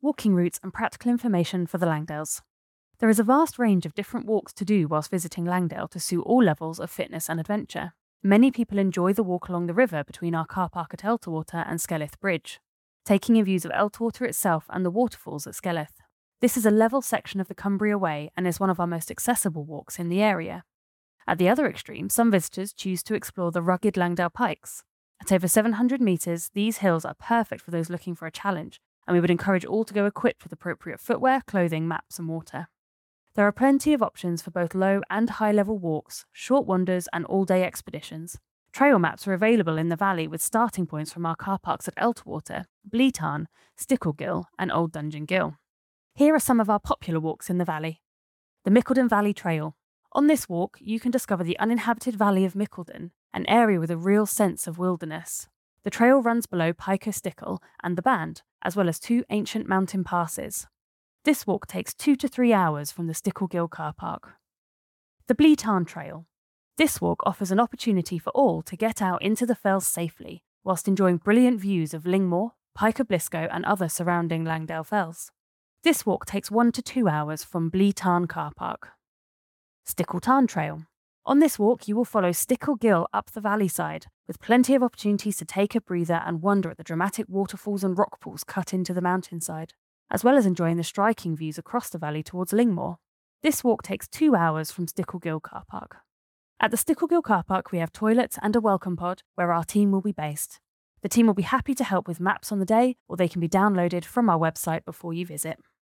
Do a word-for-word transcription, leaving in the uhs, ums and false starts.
walking routes and practical information for the Langdales. There is a vast range of different walks to do whilst visiting Langdale to suit all levels of fitness and adventure. Many people enjoy the walk along the river between our car park at Elterwater and Skellith Bridge, taking in views of Elterwater itself and the waterfalls at Skellith. This is a level section of the Cumbria Way and is one of our most accessible walks in the area. At the other extreme, some visitors choose to explore the rugged Langdale Pikes. At over seven hundred metres, these hills are perfect for those looking for a challenge, and we would encourage all to go equipped with appropriate footwear, clothing, maps and water. There are plenty of options for both low and high-level walks, short wanders and all-day expeditions. Trail maps are available in the valley with starting points from our car parks at Elterwater, Bleetarn, Sticklegill and Old Dungeon Gill. Here are some of our popular walks in the valley. The Mickleden Valley Trail. On this walk, you can discover the uninhabited valley of Mickleden, an area with a real sense of wilderness. The trail runs below Pico Stickle and the Band, as well as two ancient mountain passes. This walk takes two to three hours from the Sticklegill car park. The Bleetarn Trail. This walk offers an opportunity for all to get out into the fells safely, whilst enjoying brilliant views of Lingmore, Pico Blisco and other surrounding Langdale fells. This walk takes one to two hours from Bleetarn car park. Stickletarn Trail. On this walk, you will follow Sticklegill up the valley side, with plenty of opportunities to take a breather and wonder at the dramatic waterfalls and rock pools cut into the mountainside, as well as enjoying the striking views across the valley towards Lingmore. This walk takes two hours from Sticklegill car park. At the Sticklegill car park, we have toilets and a welcome pod where our team will be based. The team will be happy to help with maps on the day, or they can be downloaded from our website before you visit.